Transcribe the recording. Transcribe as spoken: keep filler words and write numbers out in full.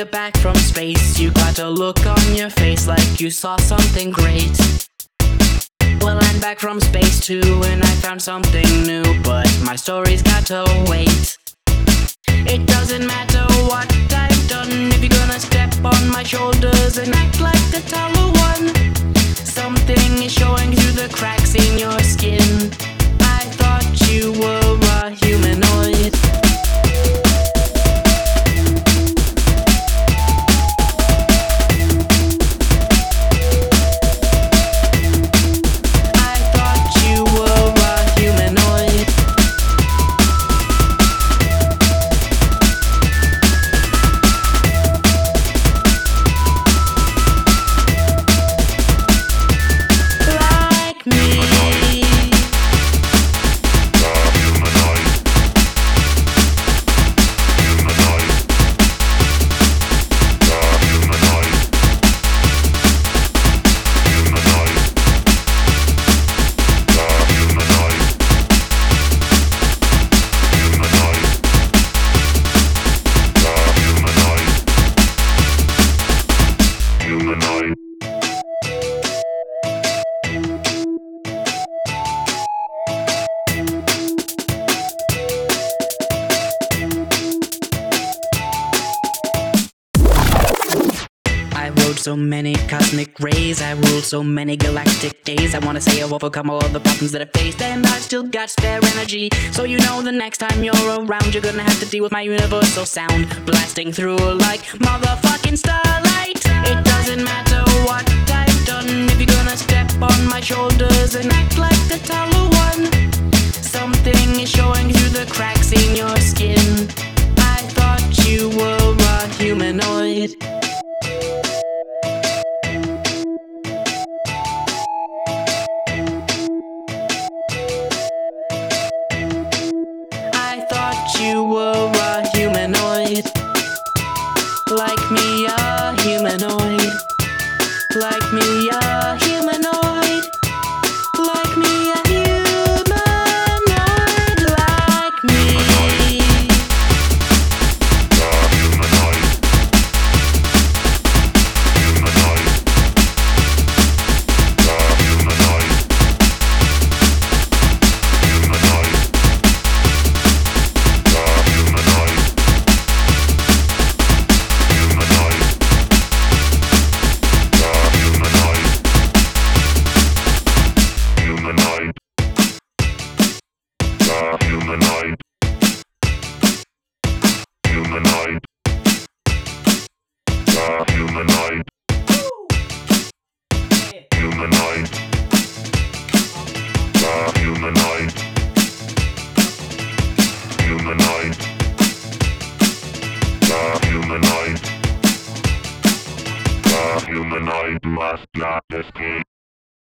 back from space, you got a look on your face like you saw something great. Well, I'm back from space too, and I found something new, but my story's gotta wait. It doesn't matter what I've done, if you're gonna step on my shoulders and act like the taller one. Something is showing through the cracks in your skin. I thought you were a humanoid. So many cosmic rays, I ruled so many galactic days. I wanna say I've overcome all the problems that I faced, and I've still got spare energy. So you know the next time you're around, you're gonna have to deal with my universal sound blasting through like motherfucking starlight. It doesn't matter what I've done, if you're gonna step on my shoulders and act like the taller one. Something is showing through the cracks in your skin. I thought you were a humanoid. You were a humanoid, like me, a humanoid, like me, a humanoid, like me, a humanoid, like me. Humanoid. Humanoid. The humanoid. Humanoid. The humanoid. Humanoid. The humanoid. The humanoid must not escape.